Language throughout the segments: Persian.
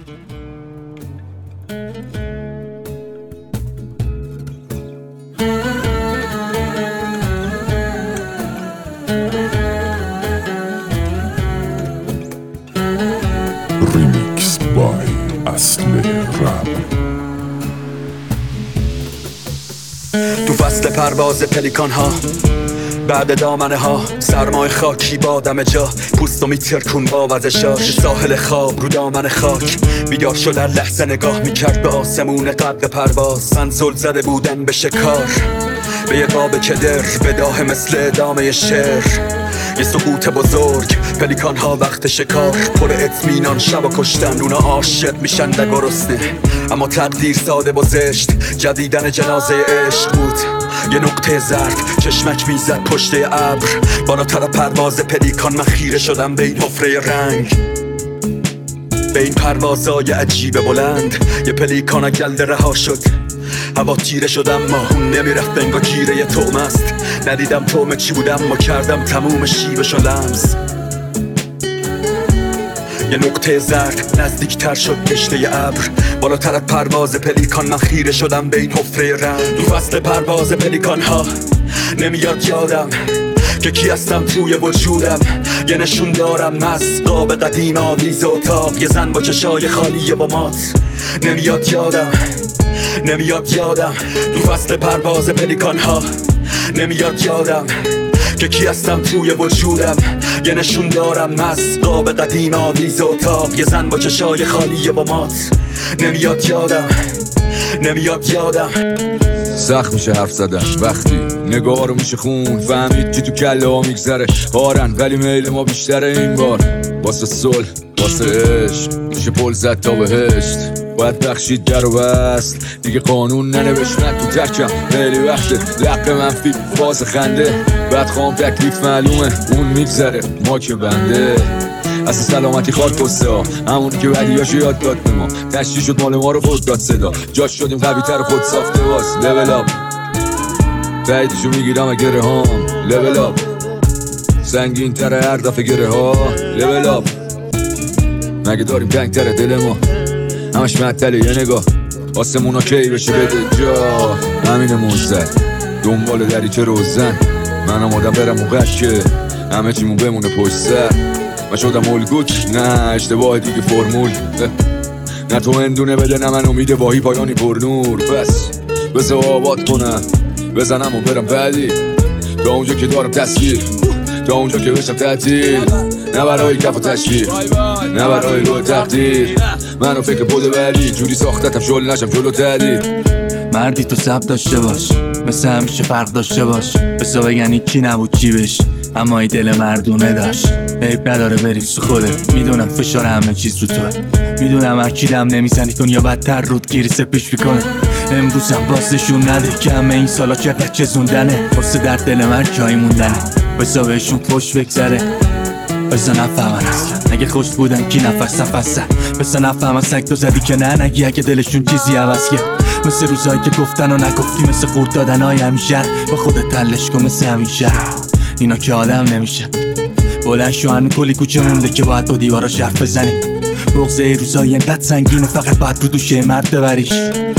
Remix by اصل رب. تو فصل پرواز پلیکان ها بعد دامنه ها سرمای خاکی با دم جا پوستو میترکون با وزشاش ساحل خواب رو دامن خاک بیدار شد هر لحظه نگاه میکرد به آسمون قد پرواز من زل زده بودم به شکار به یه قاب کدر بداه مثل ادامه شعر یه سقوط بزرگ پلیکان ها وقت شکار پر اطمینان شب و کشتن اونا عاشق میشن و گرسنه اما تقدیر ساده و زشت جدیدن جنازه عشق بود یه نقطه زرد چشمک میزد پشت ابر بالاتر پرواز پلیکان من خیره شدم به این حفره رنگ به این پروازای عجیب بلند یه پلیکان گلده رها شد هوا تیره شدم ماهون نمیرفت بنگا گیره یه توم است ندیدم توم چی بودم ما کردم تموم شیبشو لمس یه نقطه زرد نزدیکتر شد کشته ابر بالاتر از پرواز پلیکان من خیره شدم به این حفره رنگ تو فصل پرواز پلیکان ها نمیاد یادم که کی هستم توی وجودم یه نشون دارم از قاب قدیم آویز اتاق یه زن با چشای خالی با مات نمیاد یادم تو فصل پرواز پلیکان ها نمیاد یادم که کی هستم توی وجودم یه نشون دارم از قاب قدیم آویز اتاق یه زن با چشای خالی با مات نمیاد یادم سخت میشه حرف زدن وقتی نگاه رو میشه خون فهمید که تو کله ها میگذره هارن ولی میل ما بیشتره این بار واسه صلح واسه عشق میشه پل زد تا بهشت باید بخشید در و بست دیگه قانون ننوشت من تو ترکم خیلی وقته لق منفی باز خنده بعد خوام تکلیف معلومه اون میگذره ما که بنده اصلا سلامتی خواد پسته ها همونی که بدیاشو یاد داد به ما تشتی شد مال ما رو خود داد صدا جاش شدیم قوی تر خود ساخته باز لول آپ تاییدشو میگیرم گره هام لول آپ سنگین تر هر دفعه گره ها لول آپ مگه داریم تنگ تر دل ما همش معطله یه نگاه آسمونا کی بشه بده جا همینه منزد دنبال دریچه روزن من آمادم برم موقع که همه چیمون بمونه پشت سر من شدم الگوک نه اشتباه دیگه فرمول نه تو اندونه بده نه من امید واهی پایانی پر نور پس بذار آباد کنم بزنم و برم بعدی تا اونجا که دارم تصویر تا اونجا که بشم تعطیل نه برای کف و تشکیل نه برای روی تقدیر منو فکر بوده ولی جوری ساختتم شل نشم جلو تدیر مردی تو سب داشته باش مثل همیشه فرق داشته باش بسا بگن کی نبود چی بش اما ای دل مردونه داشت عیب نداره بری سو خوده میدونم فشار همه چیز رو توه میدونم هر کی دم نمیزنی کن یا بدتر رود گیری سپیش میکنه امروزم بازشون نده که همه این سالا چقدر چزوندنه واسه در دل من جایی موندنه بسا بهشون خوش بگذره بسا نفهمن اصلا اگه خوش بودن کی نفسن بسا نفهمن سگ تو زدی که نه نگی اگه دلشون چیزی عوض کرد مثل روزایی که گفتن و نگفتی مثل خورد دادن های همیشه با خودت تلش کن مثل همیشه اینا که آدم نمیشه بلند شو هنو کلی کوچه مونده که باید با دیواراش حرف بزنی بغضه روزایی انقدر سنگینه فقط باید رو دوشه مرد ببریش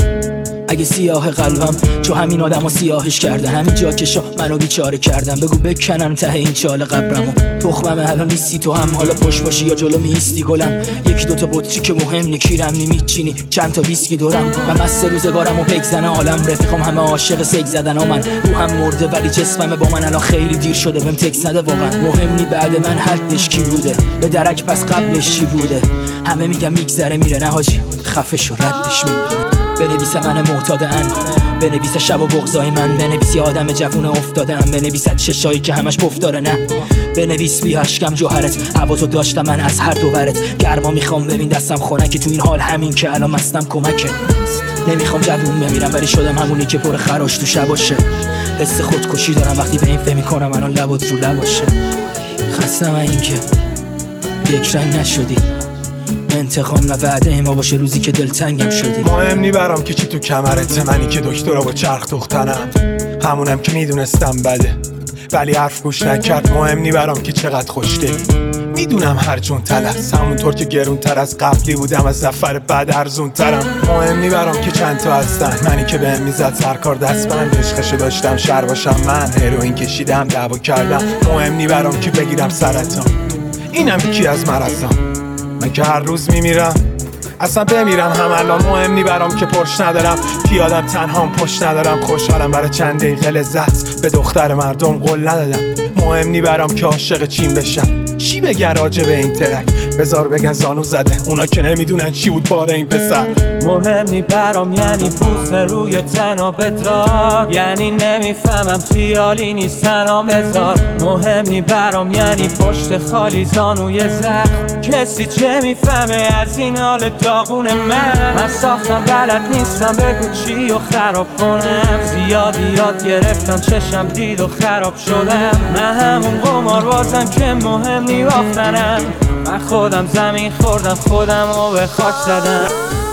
اگه سیاه قلبم چو همین آدم ها سیاهش کردن همین جا که شا منو بیچاره کردن بگو بکنم ته این چال قبرمو تخمم الان نیستی تو هم حالا پشت باشی یا جلو میستی گلم یکی دوتا بطری که مهم نی کیرم میچینی چند تا ویسکی دورم من مست روزگارم و بگذنه عالم رفیقم همه عاشق سگ زدن ها من روحم مرده ولی جسمم با من الان خیلی دیر شده بهم تکس نده واقعا مهم نی بعد من حدش کی بوده به درک پس قبلش چی بوده همه میگم میگذره میره نه حاجی خفه شو ردش میگیره بنویس من معتادن بنویس شب و بغضای من بنویس آدم جوون افتادم بنویس چشایی که همش پف داره نه بنویس بی اشکم جوهرت هواتو داشتم من از هر دو ورت گرما میخوام ببین دستم خنکی تو این حال همین که الان مستم کمکه نمیخوام جوون بمیرم ولی شدم همونی که پر خراش تو شباشه حس خودکشی دارم وقتی به این فهم میکنم الان لبات رو لباشه خستم این که یک رنگ نشدی انتقام نه وعده ما باشه روزی که دلتنگم شدی مهم نی برام که چی تو کمرته منی که دکترا با چرخ دختنم همونم که میدونستم بده ولی حرف گوش نکرد مهم نی برام که چقدر خوشگلی میدونم هر جون تلست همونطور که گرون تر از قبلی بودم از نفر بعد ارزون ترم. مهم نی برام که چند تا هستن، منی که بهم میزد سرکار دستبند، عشقشو داشتم شر باشم من، هروئین کشیدم دعوا کردم. مهم نی برام که بگیرم سرطان، اینم یکی از مرضام. من که هر روز میمیرم اصلا بمیرم هم الان. مهم نی برام که پرش ندارم، پیادم تنهام پشت ندارم. خوشحالم برای چند دقیقه لذت، به دختر مردم قول ندادم. مهم نی برام که عاشق چین بشم، چی بگن راجع به این ترک؟ بذار بگن زانو زده، اونا که نمیدونن چی بود بار این پسر. مهم نی برام یعنی پوست روی تنها بدار، یعنی نمیفهمم خیالی نیست تنها بذار. مهم نی برام یعنی پشت خالی زانوی زخم، کسی چه میفهمه از این حال داغون من ساختم بلد نیستم بگو چی و خراب کنم. زیادی یاد گرفتم چشم دید و خراب شدم. من همون قمار بازم که مهم نی باختنم. من خودم زمین خوردم خودم رو به خاک زدم.